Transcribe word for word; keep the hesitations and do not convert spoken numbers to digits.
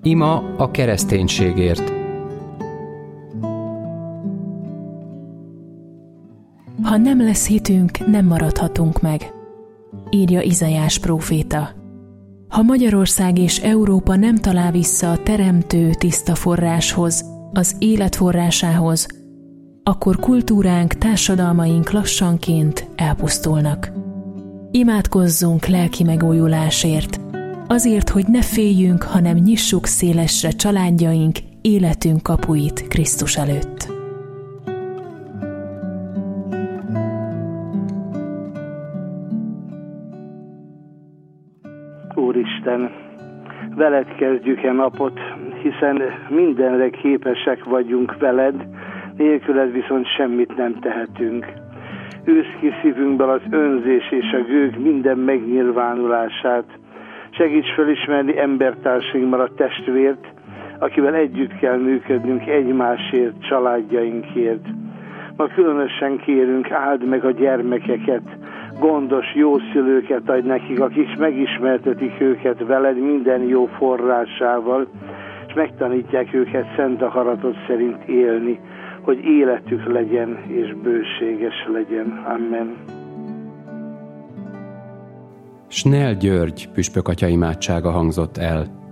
Ima a kereszténységért. Ha nem lesz hitünk, nem maradhatunk meg, írja Izaiás próféta. Ha Magyarország és Európa nem talál vissza a teremtő tiszta forráshoz, az élet forrásához, akkor kultúránk, társadalmaink lassanként elpusztulnak. Imádkozzunk lelki megújulásért, azért, hogy ne féljünk, hanem nyissuk szélesre családjaink, életünk kapuit Krisztus előtt. Úristen, veled kezdjük e napot, hiszen mindenre képesek vagyunk veled, nélküled viszont semmit nem tehetünk. Űzd ki szívünkből az önzés és a gőg minden megnyilvánulását. Segíts felismerni embertársainkban a testvért, akivel együtt kell működnünk egymásért, családjainkért. Ma különösen kérünk, áld meg a gyermekeket, gondos, jó szülőket adj nekik, akik megismertetik őket veled minden jó forrásával, és megtanítják őket szent akaratod szerint élni, hogy életük legyen és bőséges legyen. Amen. Snell György püspök atya imádsága hangzott el.